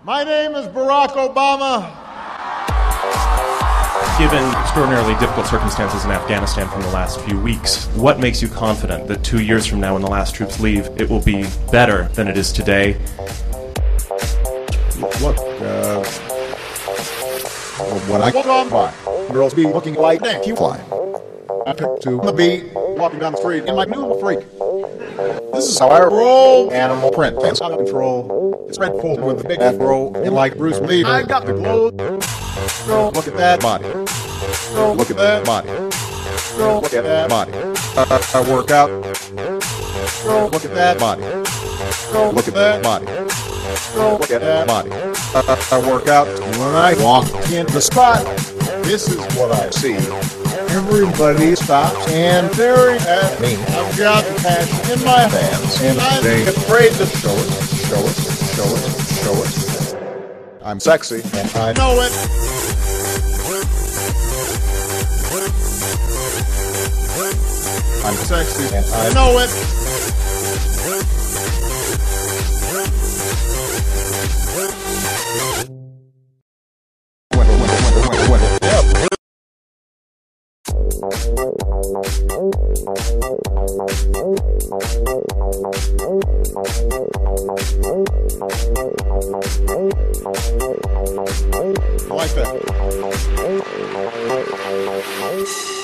My name is Barack Obama. Given extraordinarily difficult circumstances in Afghanistan from the last few weeks, what makes you confident that 2 years from now when the last troops leave, it will be better than it is today? Look, when I walk on by, girls be looking like that cute fly. I pick to the beat, walking down the street, and like new freak. This is how I roll. Animal print, it's out of control. It's red full with the big afro, and like Bruce Lee, I got the glow. Girl, look at that body. Girl, look at that body. Girl, look at that body. I work out. Girl, look at that body. Girl, look at that body. Girl, look at that body. I work out. When I walk in the spot, this is what I see. Everybody stops and staring at me. I've got the passion in my hands, and I'm afraid to show it, show it, show it, show it. I'm sexy, and I know it. I'm sexy, and I know it. I like that.